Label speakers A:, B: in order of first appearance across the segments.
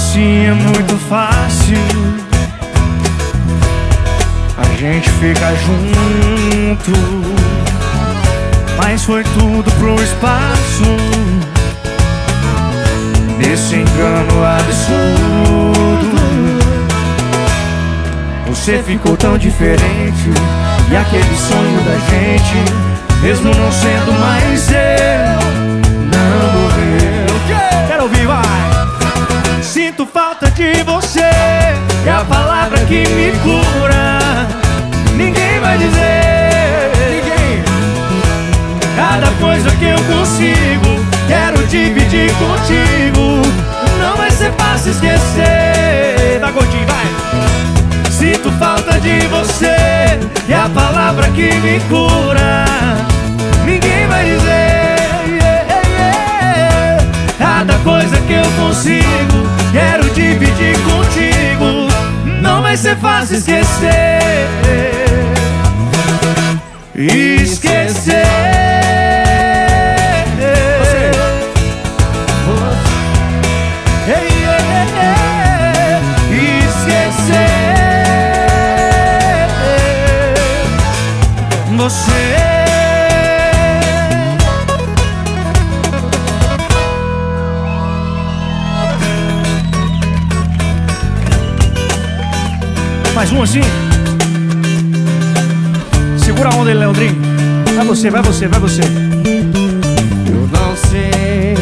A: assim é muito fácil. A gente fica junto, mas foi tudo pro espaço. Nesse engano absurdo, você ficou tão diferente. E aquele sonho da gente, mesmo não sendo mais eu, não morreu. Quero ouvir, vai! Sinto falta de você, é a palavra que me cura. Ninguém vai dizer, ninguém. Cada coisa que eu consigo, quero dividir contigo. Não vai ser fácil esquecer. Vai, Gordinho, vai! Sinto falta de você, é a palavra que me cura. Ninguém vai dizer, yeah, yeah. Cada coisa que eu consigo, quero dividir contigo. Não vai ser fácil esquecer. Esquecer. Você. Mais um assim. Segura a onda aí, Leandrinho. Vai você, vai você, vai você.
B: Eu não sei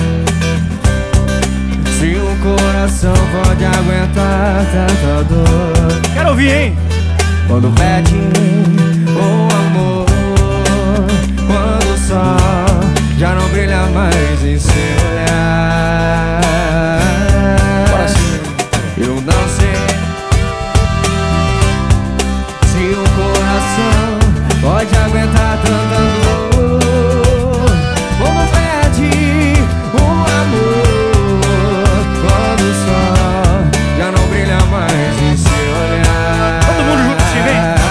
B: se o coração pode aguentar tanta dor.
A: Quero ouvir, hein?
B: Quando pede o amor, quando o sol já não brilha mais em seu olhar. Eu não sei se o coração pode aguentar tanta dor. Quando pede o amor, quando o sol já não brilha mais em seu olhar.
A: Todo mundo junto, se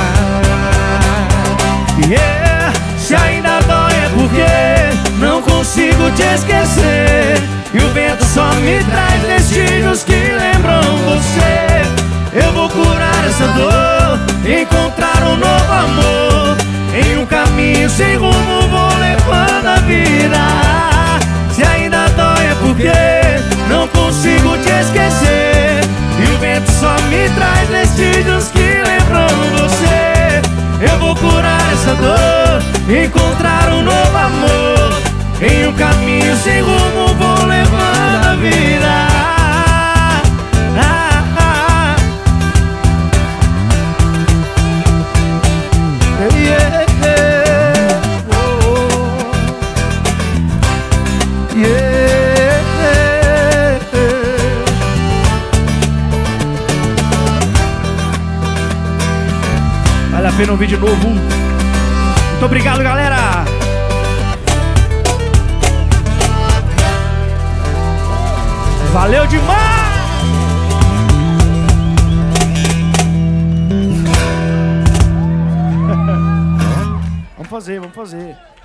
A: vem. Yeah, se ainda dói é porque não consigo te esquecer. E o vento só me traz vestígios que lembram você. Eu vou curar essa dor, encontrar um novo amor. Em um caminho sem rumo vou levando a vida. Se ainda dói é porque não consigo te esquecer. E o vento só me traz vestígios que lembram você. Eu vou curar essa dor, encontrar um novo amor. Em um caminho sem rumo vou levando a vida. Yeah, yeah. Oh, yeah, yeah. Vale a pena ouvir de novo. Muito obrigado, galera. Valeu demais! Vamos fazer, vamos fazer.